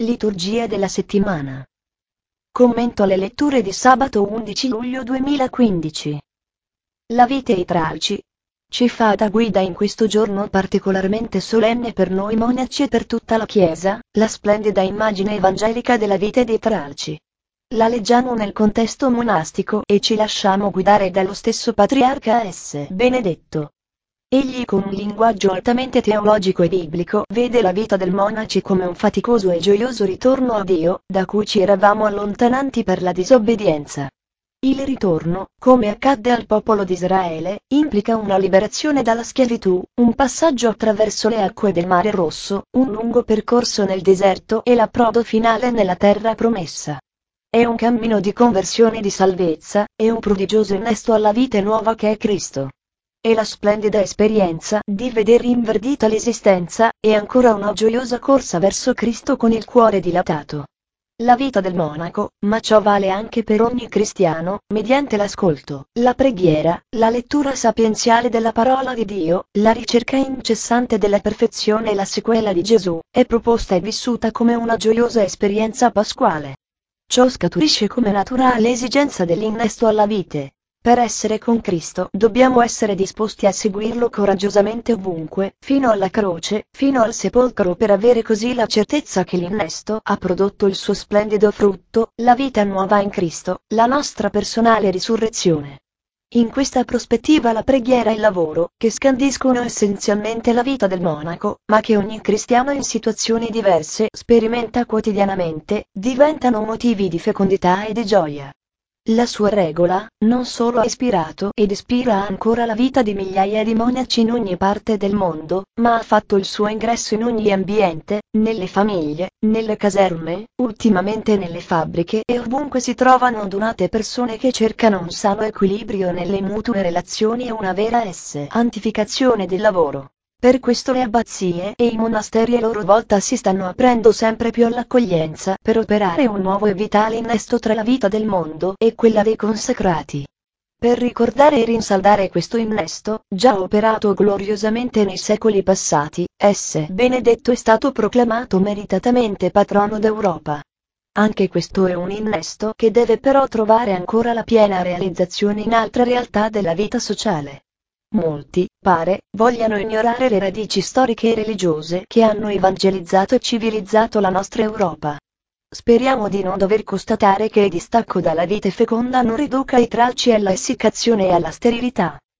Liturgia della settimana. Commento alle letture di sabato 11 luglio 2015. La vite ai tralci ci fa da guida in questo giorno particolarmente solenne per noi monaci e per tutta la Chiesa, la splendida immagine evangelica della vite dei tralci. La leggiamo nel contesto monastico e ci lasciamo guidare dallo stesso patriarca S. Benedetto. Egli con un linguaggio altamente teologico e biblico vede la vita del monaci come un faticoso e gioioso ritorno a Dio, da cui ci eravamo allontanati per la disobbedienza. Il ritorno, come accadde al popolo di Israele, implica una liberazione dalla schiavitù, un passaggio attraverso le acque del Mare Rosso, un lungo percorso nel deserto e l'approdo finale nella terra promessa. È un cammino di conversione e di salvezza, e un prodigioso innesto alla vita nuova che è Cristo. E la splendida esperienza di veder rinverdita l'esistenza, e ancora una gioiosa corsa verso Cristo con il cuore dilatato. La vita del monaco, ma ciò vale anche per ogni cristiano, mediante l'ascolto, la preghiera, la lettura sapienziale della parola di Dio, la ricerca incessante della perfezione e la sequela di Gesù, è proposta e vissuta come una gioiosa esperienza pasquale. Ciò scaturisce come naturale esigenza dell'innesto alla vite. Per essere con Cristo dobbiamo essere disposti a seguirlo coraggiosamente ovunque, fino alla croce, fino al sepolcro, per avere così la certezza che l'innesto ha prodotto il suo splendido frutto, la vita nuova in Cristo, la nostra personale risurrezione. In questa prospettiva la preghiera e il lavoro, che scandiscono essenzialmente la vita del monaco, ma che ogni cristiano in situazioni diverse sperimenta quotidianamente, diventano motivi di fecondità e di gioia. La sua regola, non solo ha ispirato ed ispira ancora la vita di migliaia di monaci in ogni parte del mondo, ma ha fatto il suo ingresso in ogni ambiente, nelle famiglie, nelle caserme, ultimamente nelle fabbriche e ovunque si trovano donate persone che cercano un sano equilibrio nelle mutue relazioni e una vera santificazione del lavoro. Per questo le abbazie e i monasteri a loro volta si stanno aprendo sempre più all'accoglienza per operare un nuovo e vitale innesto tra la vita del mondo e quella dei consacrati. Per ricordare e rinsaldare questo innesto, già operato gloriosamente nei secoli passati, S. Benedetto è stato proclamato meritatamente patrono d'Europa. Anche questo è un innesto che deve però trovare ancora la piena realizzazione in altre realtà della vita sociale. Molti, pare, vogliano ignorare le radici storiche e religiose che hanno evangelizzato e civilizzato la nostra Europa. Speriamo di non dover constatare che il distacco dalla vite feconda non riduca i tralci alla essiccazione e alla sterilità.